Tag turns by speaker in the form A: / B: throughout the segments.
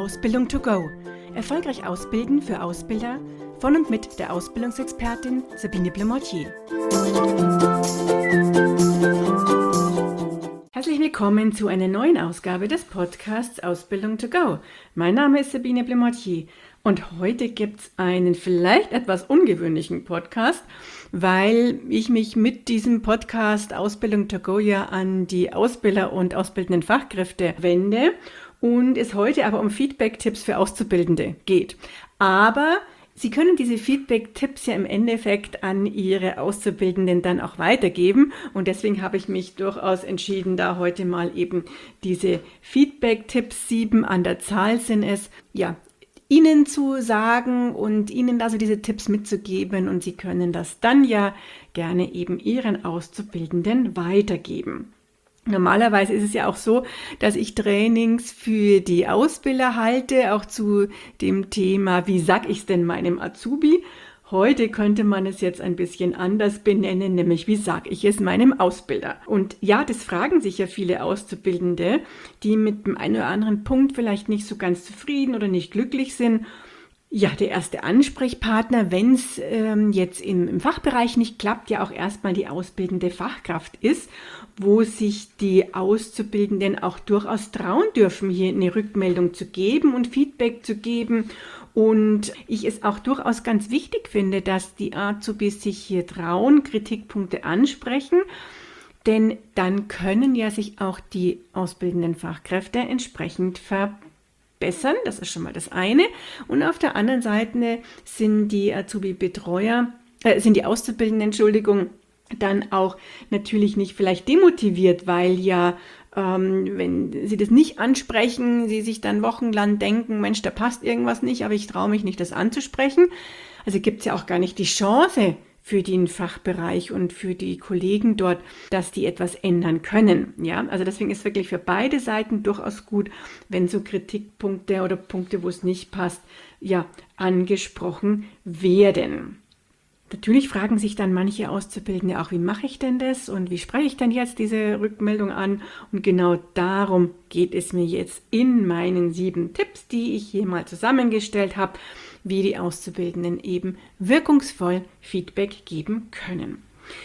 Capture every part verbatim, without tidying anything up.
A: Ausbildung to go. Erfolgreich ausbilden für Ausbilder von und mit der Ausbildungsexpertin Sabine Blemortier. Herzlich willkommen zu einer neuen Ausgabe des Podcasts Ausbildung to go. Mein Name ist Sabine Blemortier und heute gibt es einen vielleicht etwas ungewöhnlichen Podcast, weil ich mich mit diesem Podcast Ausbildung to go ja an die Ausbilder und ausbildenden Fachkräfte wende und es heute aber um Feedback-Tipps für Auszubildende geht. Aber Sie können diese Feedback-Tipps ja im Endeffekt an Ihre Auszubildenden dann auch weitergeben und deswegen habe ich mich durchaus entschieden, da heute mal eben diese Feedback-Tipps, sieben an der Zahl sind es, ja, Ihnen zu sagen und Ihnen also diese Tipps mitzugeben und Sie können das dann ja gerne eben Ihren Auszubildenden weitergeben. Normalerweise ist es ja auch so, dass ich Trainings für die Ausbilder halte, auch zu dem Thema, wie sag ich es denn meinem Azubi? Heute könnte man es jetzt ein bisschen anders benennen, nämlich wie sag ich es meinem Ausbilder? Und ja, das fragen sich ja viele Auszubildende, die mit dem einen oder anderen Punkt vielleicht nicht so ganz zufrieden oder nicht glücklich sind. Ja, der erste Ansprechpartner, wenn es ähm, jetzt im, im Fachbereich nicht klappt, ja auch erstmal die ausbildende Fachkraft ist, wo sich die Auszubildenden auch durchaus trauen dürfen, hier eine Rückmeldung zu geben und Feedback zu geben. Und ich es auch durchaus ganz wichtig finde, dass die Azubis sich hier trauen, Kritikpunkte ansprechen, denn dann können ja sich auch die ausbildenden Fachkräfte entsprechend verbessern. Bessern, das ist schon mal das eine. Und auf der anderen Seite sind die Azubi-Betreuer, äh, sind die Auszubildenden, Entschuldigung, dann auch natürlich nicht vielleicht demotiviert, weil ja, ähm, wenn sie das nicht ansprechen, sie sich dann wochenlang denken, Mensch, da passt irgendwas nicht, aber ich traue mich nicht, das anzusprechen. Also gibt es ja auch gar nicht die Chance für den Fachbereich und für die Kollegen dort, dass die etwas ändern können. Ja, also deswegen ist wirklich für beide Seiten durchaus gut, wenn so Kritikpunkte oder Punkte, wo es nicht passt, ja, angesprochen werden. Natürlich fragen sich dann manche Auszubildende auch, wie mache ich denn das und wie spreche ich denn jetzt diese Rückmeldung an? Und genau darum geht es mir jetzt in meinen sieben Tipps, die ich hier mal zusammengestellt habe, wie die Auszubildenden eben wirkungsvoll Feedback geben können.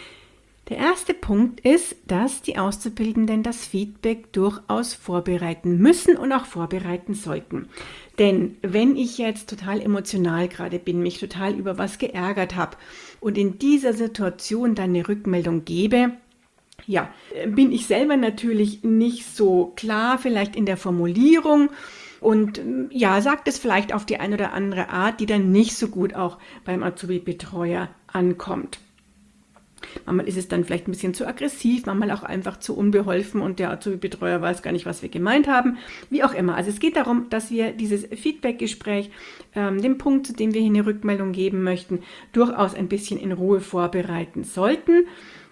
A: Der erste Punkt ist, dass die Auszubildenden das Feedback durchaus vorbereiten müssen und auch vorbereiten sollten. Denn wenn ich jetzt total emotional gerade bin, mich total über was geärgert habe und in dieser Situation dann eine Rückmeldung gebe, ja, bin ich selber natürlich nicht so klar, vielleicht in der Formulierung, und ja, sagt es vielleicht auf die eine oder andere Art, die dann nicht so gut auch beim Azubi-Betreuer ankommt. Manchmal ist es dann vielleicht ein bisschen zu aggressiv, manchmal auch einfach zu unbeholfen und der Azubi-Betreuer weiß gar nicht, was wir gemeint haben. Wie auch immer. Also es geht darum, dass wir dieses Feedback-Gespräch, ähm, den Punkt, zu dem wir hier eine Rückmeldung geben möchten, durchaus ein bisschen in Ruhe vorbereiten sollten.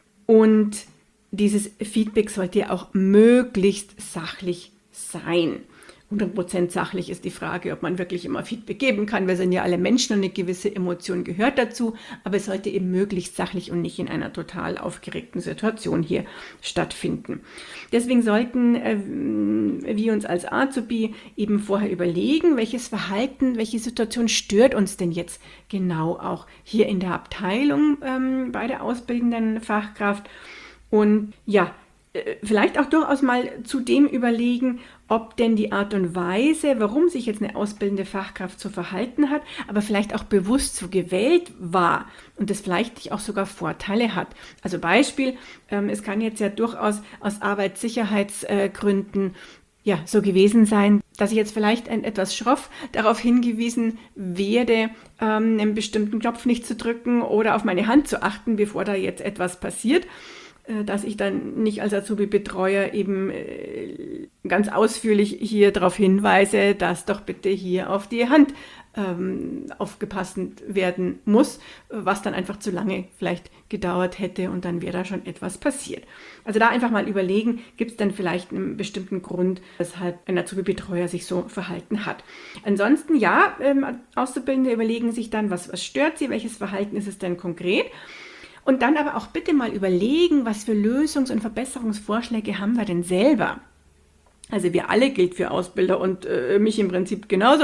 A: Und dieses Feedback sollte ja auch möglichst sachlich sein. hundert Prozent sachlich ist die Frage, ob man wirklich immer Feedback geben kann. Wir sind ja alle Menschen und eine gewisse Emotion gehört dazu, aber es sollte eben möglichst sachlich und nicht in einer total aufgeregten Situation hier stattfinden. Deswegen sollten äh, wir uns als Azubi eben vorher überlegen, welches Verhalten, welche Situation stört uns denn jetzt genau auch hier in der Abteilung ähm, bei der ausbildenden Fachkraft. Und ja, vielleicht auch durchaus mal zu dem überlegen, ob denn die Art und Weise, warum sich jetzt eine ausbildende Fachkraft so verhalten hat, aber vielleicht auch bewusst so gewählt war und das vielleicht auch sogar Vorteile hat. Also Beispiel, ähm, es kann jetzt ja durchaus aus Arbeitssicherheitsgründen ja, so gewesen sein, dass ich jetzt vielleicht ein, etwas schroff darauf hingewiesen werde, ähm, einen bestimmten Knopf nicht zu drücken oder auf meine Hand zu achten, bevor da jetzt etwas passiert, dass ich dann nicht als Azubi-Betreuer eben ganz ausführlich hier darauf hinweise, dass doch bitte hier auf die Hand ähm, aufgepasst werden muss, was dann einfach zu lange vielleicht gedauert hätte und dann wäre da schon etwas passiert. Also da einfach mal überlegen, gibt es denn vielleicht einen bestimmten Grund, weshalb ein Azubi-Betreuer sich so verhalten hat. Ansonsten ja, ähm, Auszubildende überlegen sich dann, was, was stört sie, welches Verhalten ist es denn konkret? Und dann aber auch bitte mal überlegen, was für Lösungs- und Verbesserungsvorschläge haben wir denn selber. Also wir alle, gilt für Ausbilder und äh, mich im Prinzip genauso,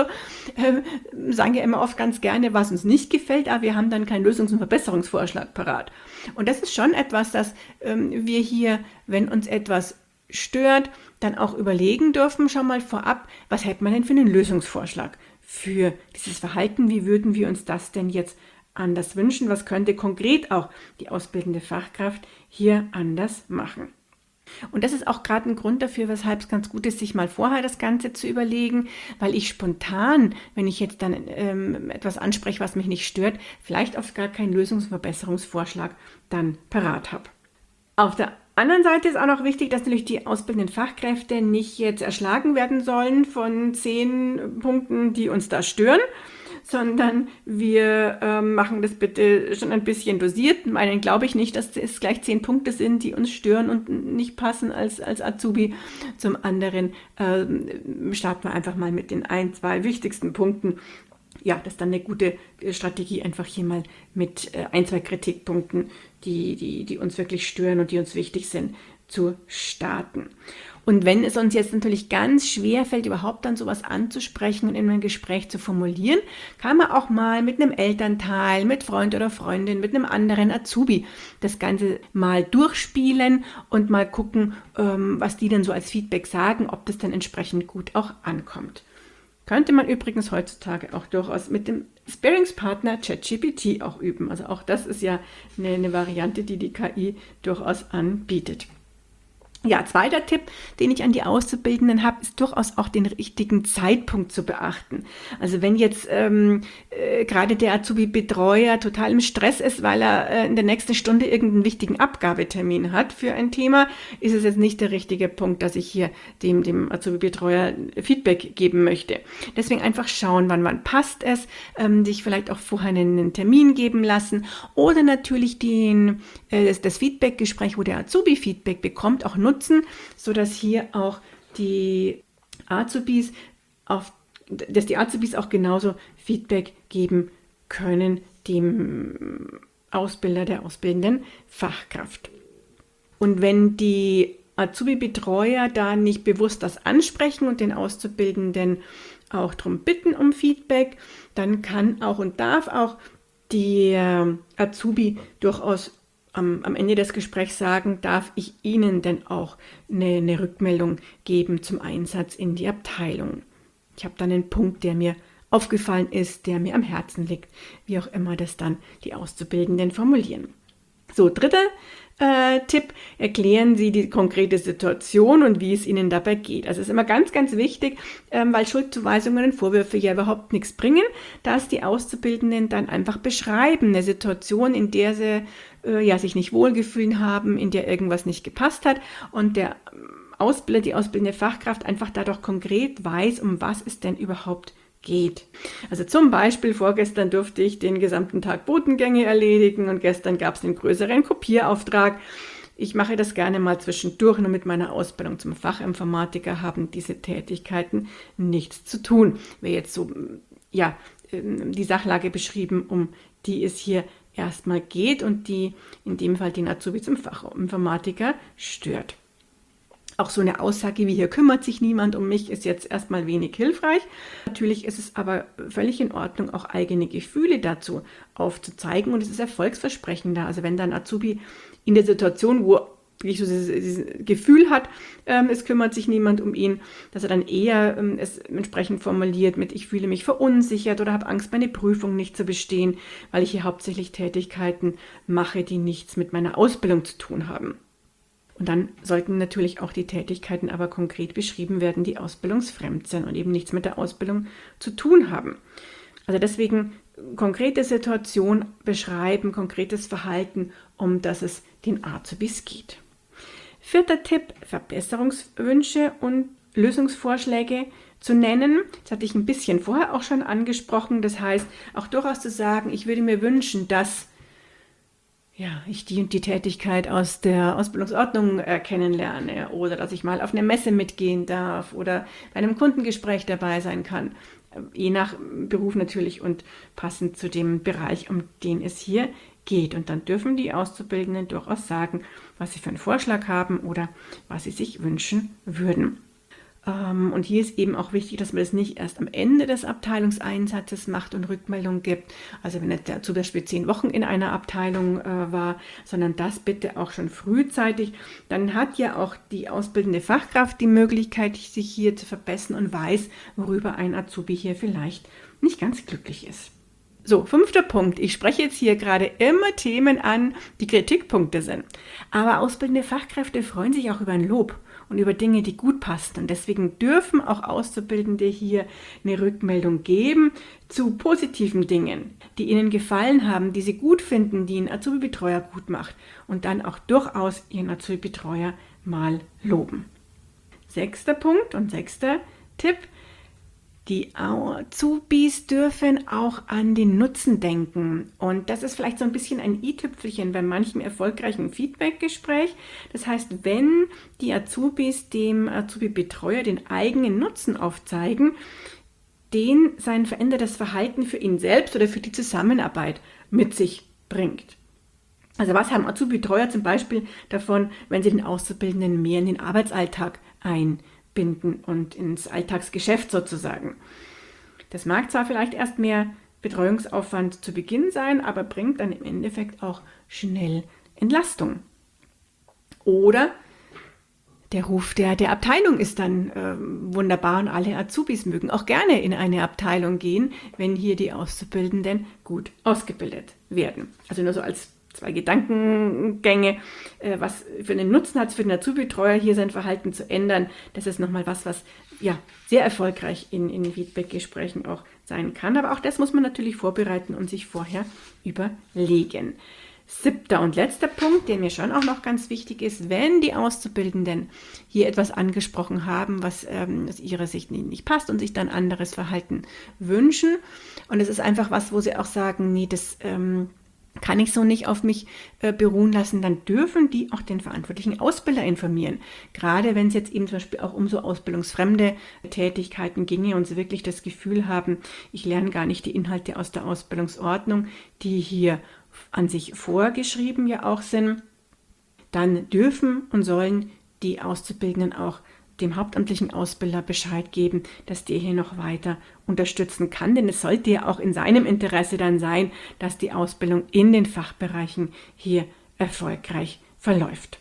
A: äh, sagen ja immer oft ganz gerne, was uns nicht gefällt, aber wir haben dann keinen Lösungs- und Verbesserungsvorschlag parat. Und das ist schon etwas, dass ähm, wir hier, wenn uns etwas stört, dann auch überlegen dürfen, schon mal vorab, was hätte man denn für einen Lösungsvorschlag für dieses Verhalten, wie würden wir uns das denn jetzt anders wünschen, was könnte konkret auch die ausbildende Fachkraft hier anders machen. Und das ist auch gerade ein Grund dafür, weshalb es ganz gut ist, sich mal vorher das Ganze zu überlegen, weil ich spontan, wenn ich jetzt dann ähm, etwas anspreche, was mich nicht stört, vielleicht oft gar keinen Lösungs- und Verbesserungsvorschlag dann parat habe. Auf der anderen Seite ist auch noch wichtig, dass natürlich die ausbildenden Fachkräfte nicht jetzt erschlagen werden sollen von zehn Punkten, die uns da stören, sondern wir ähm, machen das bitte schon ein bisschen dosiert. Meinen glaube ich nicht, dass es gleich zehn Punkte sind, die uns stören und nicht passen als, als Azubi. Zum anderen ähm, starten wir einfach mal mit den ein, zwei wichtigsten Punkten. Ja, das ist dann eine gute Strategie, einfach hier mal mit äh, ein, zwei Kritikpunkten, die, die, die uns wirklich stören und die uns wichtig sind, zu starten. Und wenn es uns jetzt natürlich ganz schwer fällt, überhaupt dann sowas anzusprechen und in einem Gespräch zu formulieren, kann man auch mal mit einem Elternteil, mit Freund oder Freundin, mit einem anderen Azubi das Ganze mal durchspielen und mal gucken, ähm, was die dann so als Feedback sagen, ob das dann entsprechend gut auch ankommt. Könnte man übrigens heutzutage auch durchaus mit dem Sparringspartner ChatGPT auch üben. Also auch das ist ja eine, eine Variante, die die K I durchaus anbietet. Ja, zweiter Tipp, den ich an die Auszubildenden habe, ist durchaus auch den richtigen Zeitpunkt zu beachten. Also wenn jetzt ähm, äh, gerade der Azubi-Betreuer total im Stress ist, weil er äh, in der nächsten Stunde irgendeinen wichtigen Abgabetermin hat für ein Thema, ist es jetzt nicht der richtige Punkt, dass ich hier dem, dem Azubi-Betreuer Feedback geben möchte. Deswegen einfach schauen, wann, wann passt es, ähm, sich vielleicht auch vorher einen Termin geben lassen oder natürlich den, äh, das, das Feedback-Gespräch, wo der Azubi Feedback bekommt, auch nutzen, sodass hier auch die Azubis auf, dass die Azubis auch genauso Feedback geben können dem Ausbilder, der ausbildenden Fachkraft. Und wenn die Azubi-Betreuer da nicht bewusst das ansprechen und den Auszubildenden auch darum bitten um Feedback, dann kann auch und darf auch der Azubi durchaus am, am Ende des Gesprächs sagen, darf ich Ihnen denn auch eine, eine Rückmeldung geben zum Einsatz in die Abteilung. Ich habe dann einen Punkt, der mir aufgefallen ist, der mir am Herzen liegt, wie auch immer das dann die Auszubildenden formulieren. So, dritter äh, Tipp, erklären Sie die konkrete Situation und wie es Ihnen dabei geht. Also es ist immer ganz, ganz wichtig, ähm, weil Schuldzuweisungen und Vorwürfe ja überhaupt nichts bringen, dass die Auszubildenden dann einfach beschreiben, eine Situation, in der sie äh, ja, sich nicht wohlgefühlt haben, in der irgendwas nicht gepasst hat und der Ausbilder, die ausbildende Fachkraft einfach dadurch konkret weiß, um was es denn überhaupt geht. Also zum Beispiel vorgestern durfte ich den gesamten Tag Botengänge erledigen und gestern gab es einen größeren Kopierauftrag. Ich mache das gerne mal zwischendurch, nur mit meiner Ausbildung zum Fachinformatiker haben diese Tätigkeiten nichts zu tun. Wäre jetzt so, ja, die Sachlage beschrieben, um die es hier erstmal geht und die in dem Fall den Azubi zum Fachinformatiker stört. Auch so eine Aussage wie hier kümmert sich niemand um mich, ist jetzt erstmal wenig hilfreich. Natürlich ist es aber völlig in Ordnung, auch eigene Gefühle dazu aufzuzeigen und es ist erfolgsversprechender. Also wenn dann Azubi in der Situation, wo wirklich so dieses, dieses Gefühl hat, ähm, es kümmert sich niemand um ihn, dass er dann eher ähm, es entsprechend formuliert mit ich fühle mich verunsichert oder habe Angst, meine Prüfung nicht zu bestehen, weil ich hier hauptsächlich Tätigkeiten mache, die nichts mit meiner Ausbildung zu tun haben. Und dann sollten natürlich auch die Tätigkeiten aber konkret beschrieben werden, die ausbildungsfremd sind und eben nichts mit der Ausbildung zu tun haben. Also deswegen konkrete Situation beschreiben, konkretes Verhalten, um das es den Azubis geht. Vierter Tipp, Verbesserungswünsche und Lösungsvorschläge zu nennen. Das hatte ich ein bisschen vorher auch schon angesprochen. Das heißt, auch durchaus zu sagen, ich würde mir wünschen, dass ja, ich die und die Tätigkeit aus der Ausbildungsordnung äh, kennenlerne oder dass ich mal auf eine Messe mitgehen darf oder bei einem Kundengespräch dabei sein kann. Äh, je nach Beruf natürlich und passend zu dem Bereich, um den es hier geht. Und dann dürfen die Auszubildenden durchaus sagen, was sie für einen Vorschlag haben oder was sie sich wünschen würden. Und hier ist eben auch wichtig, dass man das nicht erst am Ende des Abteilungseinsatzes macht und Rückmeldung gibt. Also wenn der zum Beispiel zehn Wochen in einer Abteilung äh, war, sondern das bitte auch schon frühzeitig. Dann hat ja auch die ausbildende Fachkraft die Möglichkeit, sich hier zu verbessern und weiß, worüber ein Azubi hier vielleicht nicht ganz glücklich ist. So, fünfter Punkt. Ich spreche jetzt hier gerade immer Themen an, die Kritikpunkte sind. Aber ausbildende Fachkräfte freuen sich auch über ein Lob und über Dinge, die gut passen. Und deswegen dürfen auch Auszubildende hier eine Rückmeldung geben zu positiven Dingen, die ihnen gefallen haben, die sie gut finden, die ein Azubi-Betreuer gut macht. Und dann auch durchaus ihren Azubi-Betreuer mal loben. Sechster Punkt und sechster Tipp. Die Azubis dürfen auch an den Nutzen denken. Und das ist vielleicht so ein bisschen ein i-Tüpfelchen bei manchem erfolgreichen Feedback-Gespräch. Das heißt, wenn die Azubis dem Azubi-Betreuer den eigenen Nutzen aufzeigen, den sein verändertes Verhalten für ihn selbst oder für die Zusammenarbeit mit sich bringt. Also was haben Azubi-Betreuer zum Beispiel davon, wenn sie den Auszubildenden mehr in den Arbeitsalltag einbinden und ins Alltagsgeschäft sozusagen. Das mag zwar vielleicht erst mehr Betreuungsaufwand zu Beginn sein, aber bringt dann im Endeffekt auch schnell Entlastung. Oder der Ruf der, der Abteilung ist dann äh, wunderbar und alle Azubis mögen auch gerne in eine Abteilung gehen, wenn hier die Auszubildenden gut ausgebildet werden. Also nur so als zwei Gedankengänge, äh, was für einen Nutzen hat es für den Azubi-Betreuer, hier sein Verhalten zu ändern. Das ist nochmal was, was ja sehr erfolgreich in, in Feedback-Gesprächen auch sein kann. Aber auch das muss man natürlich vorbereiten und sich vorher überlegen. Siebter und letzter Punkt, der mir schon auch noch ganz wichtig ist, wenn die Auszubildenden hier etwas angesprochen haben, was ähm, aus ihrer Sicht nicht passt und sich dann anderes Verhalten wünschen. Und es ist einfach was, wo sie auch sagen, nee, das ähm, kann ich so nicht auf mich äh, beruhen lassen, dann dürfen die auch den verantwortlichen Ausbilder informieren. Gerade wenn es jetzt eben zum Beispiel auch um so ausbildungsfremde Tätigkeiten ginge und sie wirklich das Gefühl haben, ich lerne gar nicht die Inhalte aus der Ausbildungsordnung, die hier an sich vorgeschrieben ja auch sind, dann dürfen und sollen die Auszubildenden auch dem hauptamtlichen Ausbilder Bescheid geben, dass der hier noch weiter unterstützen kann. Denn es sollte ja auch in seinem Interesse dann sein, dass die Ausbildung in den Fachbereichen hier erfolgreich verläuft.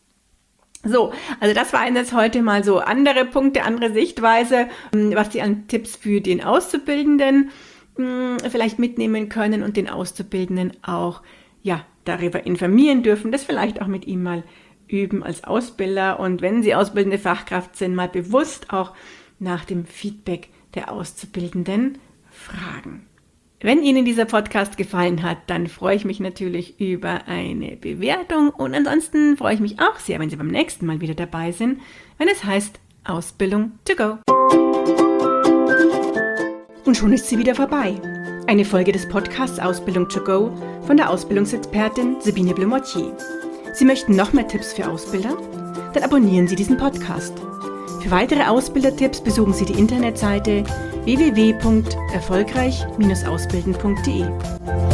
A: So, also das waren jetzt heute mal so andere Punkte, andere Sichtweise, was Sie an Tipps für den Auszubildenden mh, vielleicht mitnehmen können und den Auszubildenden auch ja, darüber informieren dürfen, das vielleicht auch mit ihm mal üben als Ausbilder und wenn Sie ausbildende Fachkraft sind, mal bewusst auch nach dem Feedback der Auszubildenden fragen. Wenn Ihnen dieser Podcast gefallen hat, dann freue ich mich natürlich über eine Bewertung und ansonsten freue ich mich auch sehr, wenn Sie beim nächsten Mal wieder dabei sind, wenn es heißt Ausbildung to go. Und schon ist sie wieder vorbei. Eine Folge des Podcasts Ausbildung to go von der Ausbildungsexpertin Sabine Blumottier. Sie möchten noch mehr Tipps für Ausbilder? Dann abonnieren Sie diesen Podcast. Für weitere Ausbildertipps besuchen Sie die Internetseite w w w punkt erfolgreich Bindestrich ausbilden punkt d e.